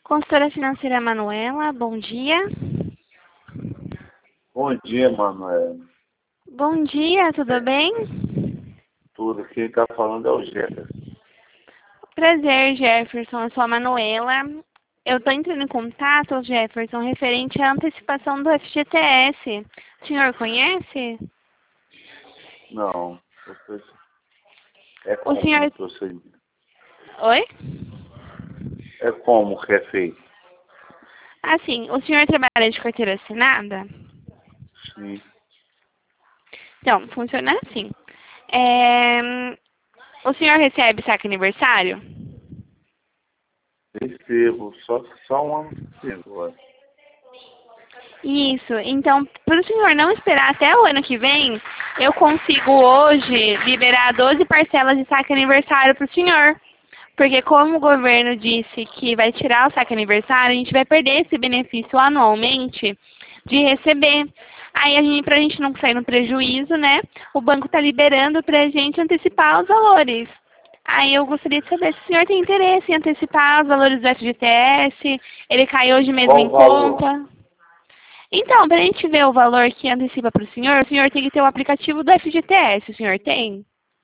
Consultora financeira Manuela, bom dia. Bom dia, Manuel. Bom dia, tudo bem? Tudo. Quem está falando é o Jefferson. Prazer, Jefferson, eu sou a Manuela. Eu estou entrando em contato, Jefferson, referente à antecipação do FGTS. O senhor conhece? Não. É O como senhor... o procedimento? Oi? É como que é feito? Assim, o senhor trabalha de carteira assinada? Sim. Então, funciona assim. O senhor recebe saque aniversário? Recebo. Só um ano agora. Isso. Então, para o senhor não esperar até o ano que vem, eu consigo hoje liberar 12 parcelas de saque aniversário para o senhor. Porque como o governo disse que vai tirar o saque aniversário, a gente vai perder esse benefício anualmente de receber. Aí, para a gente não sair no prejuízo, né, o banco está liberando para a gente antecipar os valores. Aí eu gostaria de saber se o senhor tem interesse em antecipar os valores do FGTS, ele cai hoje mesmo Qual em o valor? conta. Então, para a gente ver o valor que antecipa para o senhor tem que ter o aplicativo do FGTS, o senhor tem?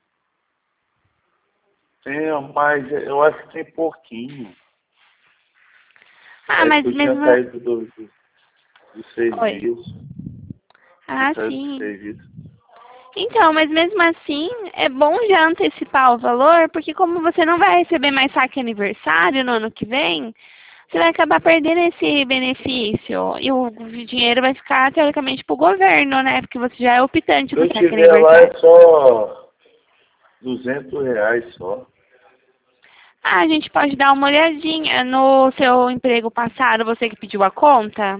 Tem, mas eu acho que tem pouquinho. Ah, É mas que eu tinha mesmo... saído do Oi. serviço. Tinha Ah, saído do sim. serviço. Então, mas mesmo assim, é bom já antecipar o valor, porque como você não vai receber mais saque aniversário no ano que vem, você vai acabar perdendo esse benefício. E o dinheiro vai ficar, teoricamente, para o governo, né? Porque você já é optante Se do eu saque tiver lá aniversário. é só R$ 200 só. Ah, a gente pode dar uma olhadinha no seu emprego passado, você que pediu a conta?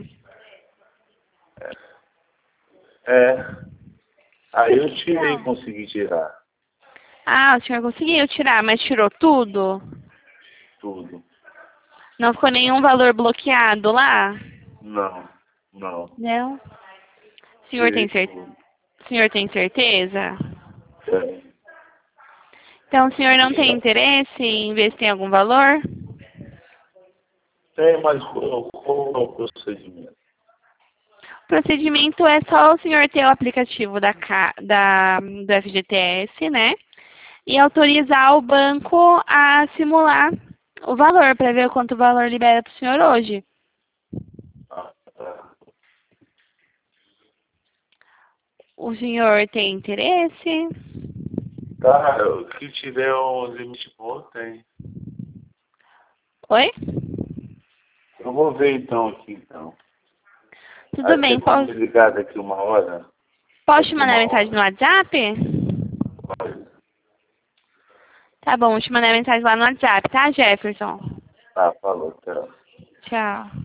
É. Aí eu tirei, Então. consegui tirar Ah, o senhor conseguiu tirar, mas tirou tudo? tudo. Não ficou nenhum valor bloqueado lá? Não, não. Não. O senhor Tirei tem tudo. o senhor tem certeza? É. Então, o senhor não tem interesse em investir em algum valor? Tem, mas qual é o procedimento? O procedimento é só o senhor ter o aplicativo do FGTS, né? E autorizar o banco a simular o valor, para ver quanto o valor libera para o senhor hoje. Ah, tá. O senhor tem interesse? Tá, se tiver um limite bom, tem. Oi? Eu vou ver então aqui então. Tudo Aí bem, tem como me ligar daqui uma hora? posso te Daqui mandar uma mensagem no hora. WhatsApp? Pode. Tá bom, vou te mandar mensagem lá no WhatsApp, tá, Jefferson? Tá, falou, tchau. Tchau.